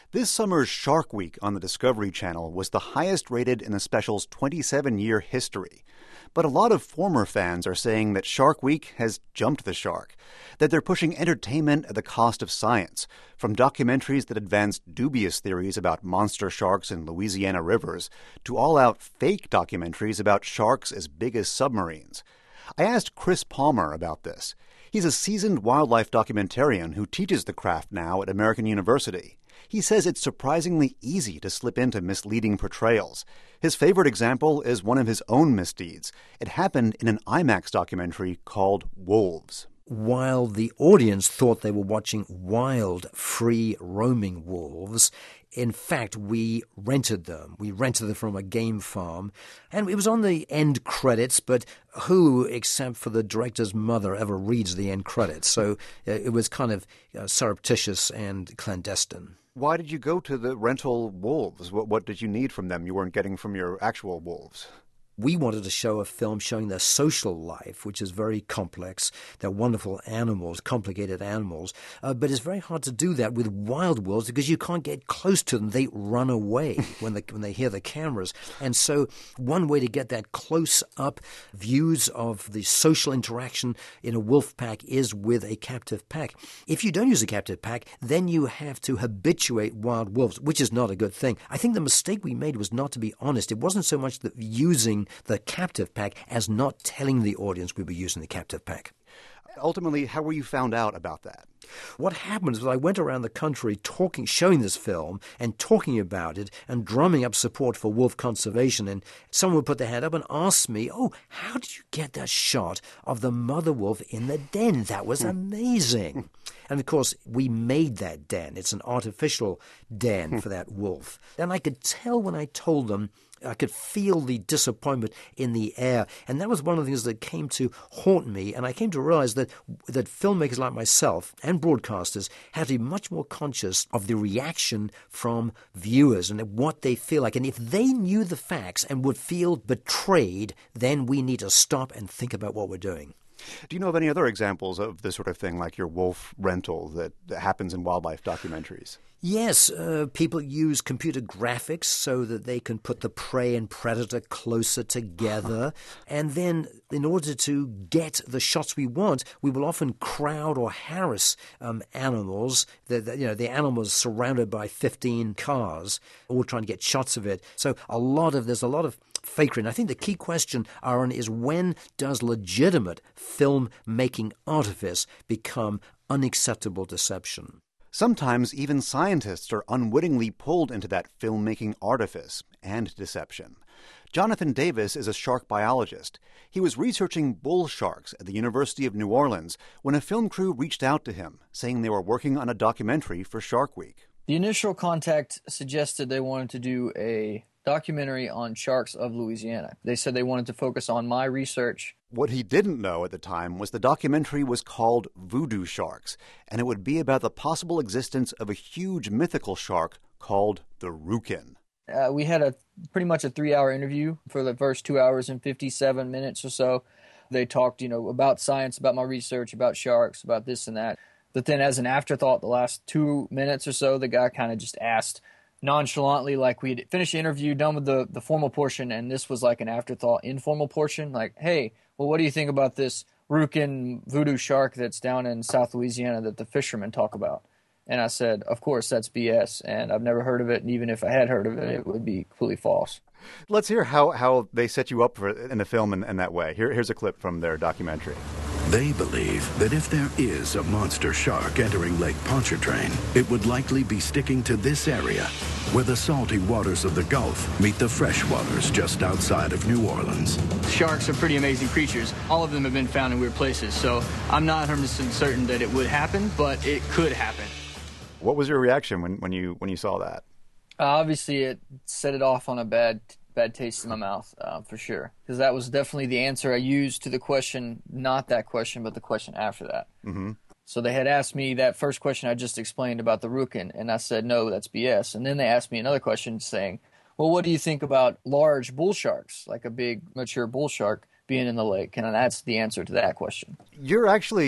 This summer's Shark Week on the Discovery Channel was the highest rated in the special's 27-year history. But a lot of former fans are saying that Shark Week has jumped the shark, that they're pushing entertainment at the cost of science, from documentaries that advance dubious theories about monster sharks in Louisiana rivers to all-out fake documentaries about sharks as big as submarines. I asked Chris Palmer about this. He's a seasoned wildlife documentarian who teaches the craft now at American University. He says it's surprisingly easy to slip into misleading portrayals. His favorite example is one of his own misdeeds. It happened in an IMAX documentary called Wolves. While the audience thought they were watching wild, free, roaming wolves, in fact, we rented them. We rented them from a game farm. And it was on the end credits, but who, except for the director's mother, ever reads the end credits? So it was kind of surreptitious and clandestine. Why did you go to the rental wolves? What did you need from them you weren't getting from your actual wolves? We wanted to show a film showing their social life, which is very complex. They're wonderful animals, complicated animals. But it's very hard to do that with wild wolves because you can't get close to them. They run away when they hear the cameras. And so one way to get that close-up views of the social interaction in a wolf pack is with a captive pack. If you don't use a captive pack, then you have to habituate wild wolves, which is not a good thing. I think the mistake we made was not to be honest. It wasn't so much that using the captive pack as not telling the audience we were using the captive pack. Ultimately, how were you found out about that? What happened was I went around the country showing this film and talking about it and drumming up support for wolf conservation. And someone would put their hand up and ask me, how did you get that shot of the mother wolf in the den? That was amazing. And, of course, we made that den. It's an artificial den for that wolf. And I could tell when I told them, I could feel the disappointment in the air. And that was one of the things that came to haunt me. And I came to realize that filmmakers like myself and broadcasters have to be much more conscious of the reaction from viewers and what they feel like. And if they knew the facts and would feel betrayed, then we need to stop and think about what we're doing. Do you know of any other examples of this sort of thing, like your wolf rental that happens in wildlife documentaries? Yes, people use computer graphics so that they can put the prey and predator closer together. And then in order to get the shots we want, we will often crowd or harass animals. The animals surrounded by 15 cars, all trying to get shots of it. So there's a lot of fakery. And I think the key question, Aaron, is when does legitimate film-making artifice become unacceptable deception? Sometimes even scientists are unwittingly pulled into that filmmaking artifice and deception. Jonathan Davis is a shark biologist. He was researching bull sharks at the University of New Orleans when a film crew reached out to him, saying they were working on a documentary for Shark Week. The initial contact suggested they wanted to do a documentary on sharks of Louisiana. They said they wanted to focus on my research. What he didn't know at the time was the documentary was called Voodoo Sharks, and it would be about the possible existence of a huge mythical shark called the Rukin. We had pretty much a 3-hour interview for the first 2 hours and 57 minutes or so. They talked, about science, about my research, about sharks, about this and that. But then as an afterthought, the last 2 minutes or so, the guy kind of just asked nonchalantly, like we'd finished the interview, done with the formal portion, and this was like an afterthought, informal portion, like, hey, well, what do you think about this Rukin voodoo shark that's down in South Louisiana that the fishermen talk about? And I said, of course, that's BS, and I've never heard of it, and even if I had heard of it, it would be completely false. Let's hear how they set you up in the film in that way. Here's a clip from their documentary. They believe that if there is a monster shark entering Lake Pontchartrain, it would likely be sticking to this area, where the salty waters of the Gulf meet the fresh waters just outside of New Orleans. Sharks are pretty amazing creatures. All of them have been found in weird places, so I'm not 100% certain that it would happen, but it could happen. What was your reaction when you saw that? Obviously, it set it off on a bad taste in my mouth, for sure. Because that was definitely the answer I used to the question, not that question, but the question after that. Mm-hmm. So they had asked me that first question I just explained about the Rukin, and I said, no, that's BS. And then they asked me another question saying, well, what do you think about large bull sharks, like a big mature bull shark being in the lake? And that's the answer to that question. You're actually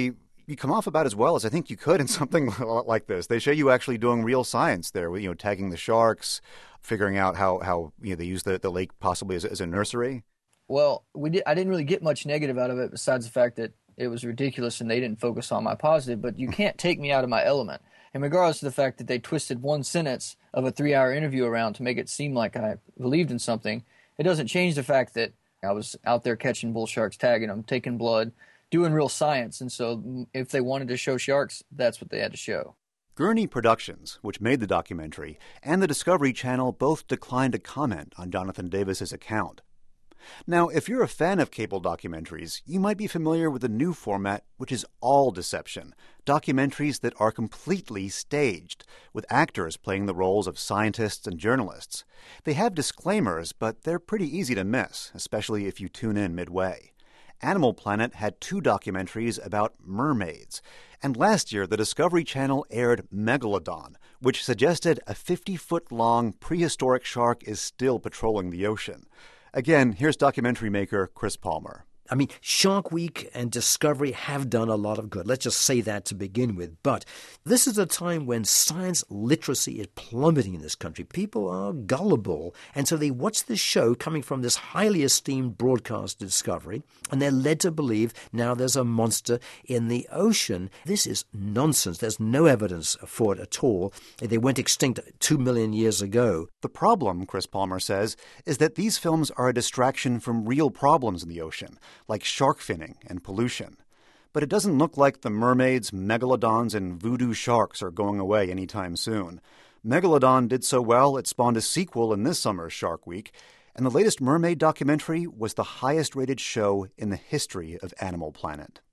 You come off about as well as I think you could in something like this. They show you actually doing real science there, tagging the sharks, figuring out how they use the lake possibly as a nursery. Well, I didn't really get much negative out of it besides the fact that it was ridiculous and they didn't focus on my positive, but you can't take me out of my element. And regardless of the fact that they twisted one sentence of a 3-hour interview around to make it seem like I believed in something, it doesn't change the fact that I was out there catching bull sharks, tagging them, taking blood, doing real science. And so if they wanted to show sharks, that's what they had to show. Gurney Productions, which made the documentary, and the Discovery Channel both declined to comment on Jonathan Davis's account. Now, if you're a fan of cable documentaries, you might be familiar with a new format which is all deception, documentaries that are completely staged, with actors playing the roles of scientists and journalists. They have disclaimers, but they're pretty easy to miss, especially if you tune in midway. Animal Planet had 2 documentaries about mermaids, and last year the Discovery Channel aired Megalodon, which suggested a 50-foot-long prehistoric shark is still patrolling the ocean. Again, here's documentary maker Chris Palmer. I mean, Shark Week and Discovery have done a lot of good. Let's just say that to begin with. But this is a time when science literacy is plummeting in this country. People are gullible. And so they watch this show coming from this highly esteemed broadcast Discovery, and they're led to believe now there's a monster in the ocean. This is nonsense. There's no evidence for it at all. They went extinct 2 million years ago. The problem, Chris Palmer says, is that these films are a distraction from real problems in the ocean, like shark finning and pollution. But it doesn't look like the mermaids, megalodons, and voodoo sharks are going away anytime soon. Megalodon did so well it spawned a sequel in this summer's Shark Week, and the latest mermaid documentary was the highest-rated show in the history of Animal Planet.